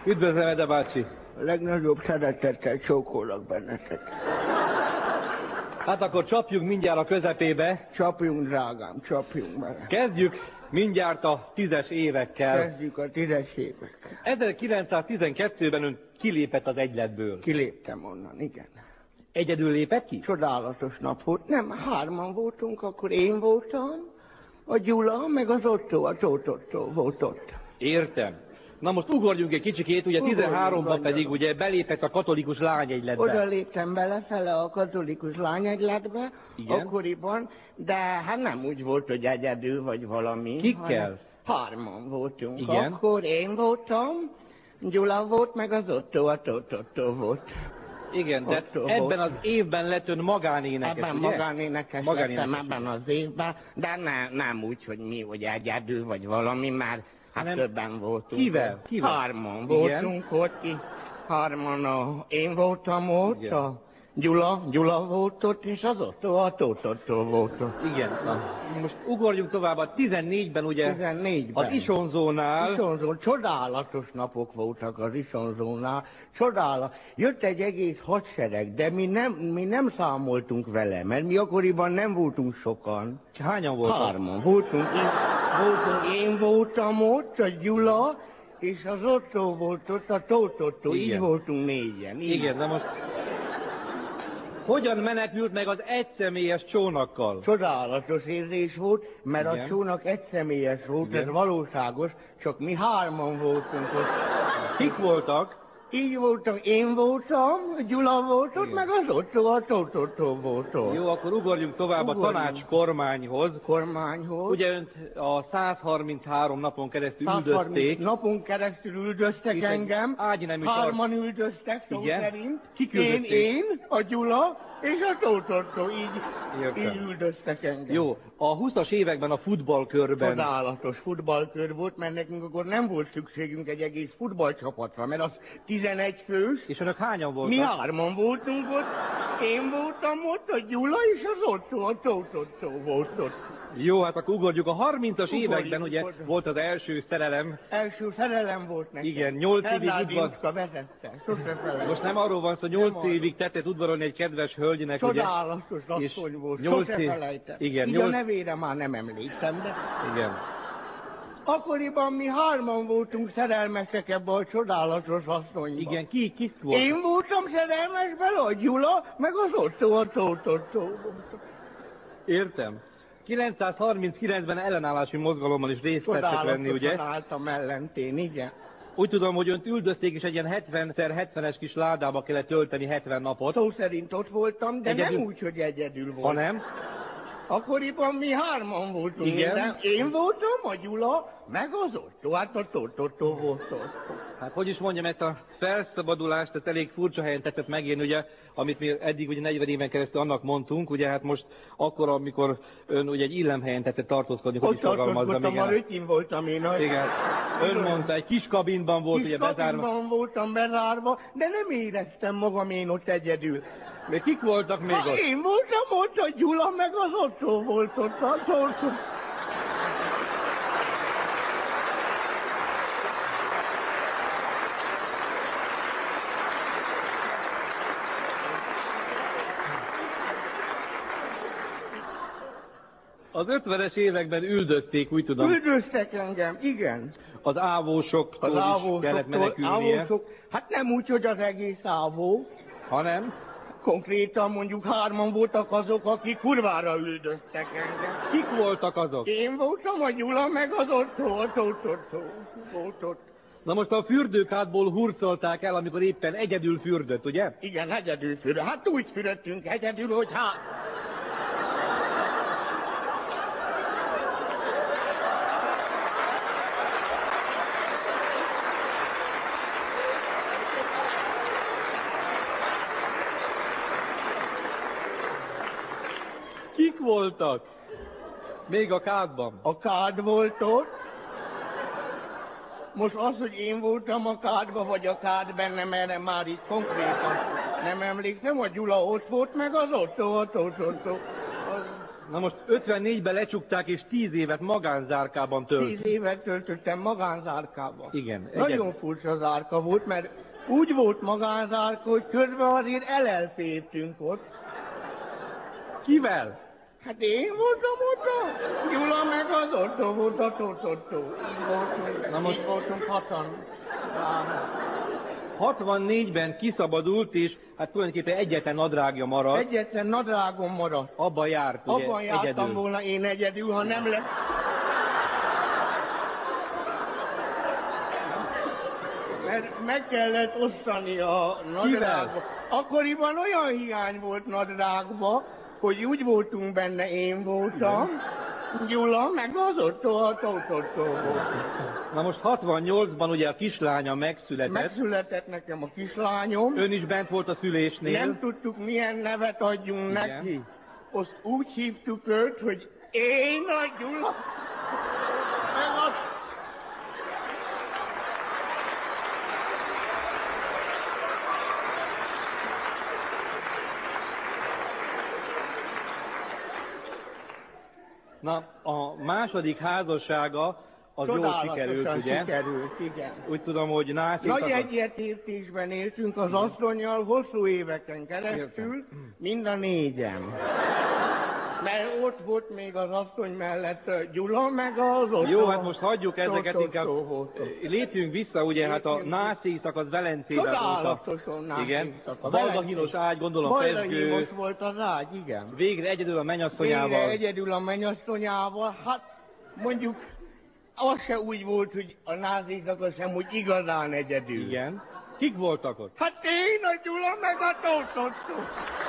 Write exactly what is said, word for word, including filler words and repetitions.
Üdvözlöm, Ede bácsi! A legnagyobb szeretettel csókolok benneteket. Hát akkor csapjunk mindjárt a közepébe. Csapjunk, drágám, csapjunk bele. Kezdjük mindjárt a tízes évekkel. Kezdjük a tízes évekkel. ezerkilencszáztizenkettőben ön kilépett az egyletből. Kiléptem onnan, igen. Egyedül lépett ki? Csodálatos nap volt. Nem, hárman voltunk, akkor én voltam, a Gyula, meg az Otto, a Tóth Otto volt ott. Értem. Na most ugorjunk egy kicsikét, ugye tizenháromban pedig ugye belépett a katolikus lányegyletbe. Oda léptem belefele a katolikus lányegyletbe, igen. Akkoriban, de hát nem úgy volt, hogy egyedül vagy valami. Kikkel? Hárman voltunk. Igen. Akkor én voltam, Gyula volt, meg az Otto, a Tóth Otto volt. Igen, de Otto ebben volt. Az évben lett ön magánénekes, ebben ugye? Magánénekes, magánénekes lettem ebben az évben, de ne, nem úgy, hogy mi, hogy egyedül vagy valami, már hát nem. Többen voltunk. Kivel? Kivel? Hárman voltunk igen. Ott ki. Hárman, a, én voltam ott, igen. A Gyula, Gyula volt ott, és az Otto, a Tóth Otto volt ott. Igen. Na, most ugorjunk tovább, a tizennégyben ugye tizennégyben. Az Isonzónál. Isonzón, csodálatos napok voltak az Isonzónál, csodálatos. Jött egy egész hadsereg, de mi nem, mi nem számoltunk vele, mert mi akkoriban nem voltunk sokan. Hányan voltak? Hárman voltunk, én, voltunk, én voltam ott, a Gyula, és az Otto volt ott, a Tóth Otto, így voltunk négyen. Így. Igen, de most... Hogyan menekült meg az egyszemélyes csónakkal? Csodálatos érzés volt, mert igen. A csónak egyszemélyes volt, igen. Ez valóságos, csak mi hárman voltunk ott. Kik voltak? Így voltam, én voltam, Gyula volt ott, igen. Meg az Otto, a Tóth Otto volt ott. Jó, akkor ugorjunk tovább ugorjunk. A tanács kormányhoz. Kormányhoz. Ugye önt a százharminchárom napon keresztül üldözték. napon keresztül üldöztek és engem. Ágynemű hárman tar... üldöztek, szó szerint. Kik én, én, a Gyula és a Tóth Otto, így, így üldöztek engem. Jó, a huszas években a futballkörben... Csodálatos futballkör volt, mert nekünk akkor nem volt szükségünk egy egész futballcsapatra, mert az tizenegy fős. És önök hányan voltak? Mi hárman voltunk ott, én voltam ott, a Gyula és az Otto, a Tóth Otto volt ott. Jó, hát akkor ugorjuk. A harmincas években ugye ugorjuk. Volt az első szerelem. Első szerelem volt nekem. Igen, nyolc évig udvar... vezette, sose felejtem. Most nem arról van szó, nyolc évig tettet udvarolni egy kedves hölgynek, csodálatos ugye? Asszony volt, sose év... felejtem. Igen, így nyolc... a nevére már nem emlékszem, de... Igen. Akkoriban mi hárman voltunk szerelmesek ebbe a csodálatos asszonyba. Igen, ki, ki volt? Én voltam szerelmes bele, a Gyula, meg az Otto, a Tóth Otto. Értem. kilencszázharminckilencben ellenállási mozgalommal is részt vettek venni, ugye? Csodálatosan álltam ellentén, igen. Úgy tudom, hogy önt üldözték, és egy ilyen hetven hetvenes kis ládába kellett tölteni hetven napot. Szó szerint ott voltam, de egyedül... nem úgy, hogy egyedül voltam. Ha nem? Akkoriban mi hárman voltunk. Igen. Minden. Én voltam, a Gyula, meg az Otto. Hát a Tóth Otto volt ott. Hát hogy is mondjam, ezt a felszabadulást, ezt elég furcsa helyen tetszett megérni, ugye, amit mi eddig ugye negyven éven keresztül annak mondtunk, ugye hát most akkor, amikor ön ugye egy illemhelyen tetszett tartózkodni, hogy ott is fogalmazzam, igen. Ott rötyin voltam én. A... Igen. Ön mondta, egy kis kabinban volt, kis ugye bezárva. Kis kabinban voltam bezárva, de nem éreztem magam én ott egyedül. De kik voltak még ha ott? Én voltam ott, a Gyula, meg az Otto volt ott. A Tóth. Az ötvenes években üldözték, úgy tudom. Üldöztek engem, igen. Az ávósoktól az ávósoktól, is kellett menekülnie. Ávósok, hát nem úgy, hogy az egész ávó. Hanem? Konkrétan mondjuk hárman voltak azok, akik kurvára üldöztek engem. Kik voltak azok? Én voltam, a Gyula, meg az Otto, a Tóth Otto volt ott. Na most a fürdőkádból hurcolták el, amikor éppen egyedül fürdött, ugye? Igen, egyedül fürdött. Hát úgy fürödtünk egyedül, hogy hát... Kik voltak? Még a kádban? A kád volt ott. Most az, hogy én voltam a kádban, vagy a kád bennem, erre már itt konkrétan nem emlékszem, a Gyula ott volt, meg az Otto, a Tóth Otto. Az... Na most ötvennégyben lecsukták, és tíz évet magánzárkában tölt. Tíz évet töltöttem magánzárkában. Igen. Nagyon egyet... furcsa zárka volt, mert úgy volt magánzárka, hogy közben azért elelfértünk ott. Kivel? Hát én voltam ott, Gyula meg az Otto volt a Tototto. Így voltunk, Na most... így voltunk hatan. hatvannégyben kiszabadult, és hát tulajdonképpen egyetlen nadrágja maradt. Egyetlen nadrágom maradt. Abba járt, ugye, Abban jártam egyedül. volna én egyedül, ha nem lett. Mert meg kellett osztani a nadrágba. Akkoriban olyan hiány volt nadrágba, hogy úgy voltunk benne, én voltam, Gyula, meg az Otto, a Tototto volt. Na most hatvannyolcban ugye a kislánya megszületett. Megszületett nekem a kislányom. Ön is bent volt a szülésnél. Nem tudtuk, milyen nevet adjunk Igen. neki. Azt úgy hívtuk őt, hogy én a Gyula. Meg az... Na, a második házassága az jól sikerült, ugye? sikerült, igen. Úgy tudom, hogy Nászét... Nagy az... egyetértésben éltünk az asszonnyal hosszú éveken keresztül, Értem. mind a négyen. Mert ott volt még az asszony mellett Gyula, meg az Otto. Jó, hát most hagyjuk ezeket, Tototto inkább volt. lépjünk vissza, ugye, hát a Lépjünk. nászészak az Velencében volt a... Csodálatosan nászészak. Igen, A baldahinos ágy, gondolom, festgő. Baldahinos volt az ágy, igen. Végre egyedül a mennyasszonyával. Végre egyedül a mennyasszonyával, hát mondjuk az se úgy volt, hogy a nászészak sem, hogy igazán egyedül. Igen. Kik voltak ott? Hát én, a Gyula, meg a Tototto.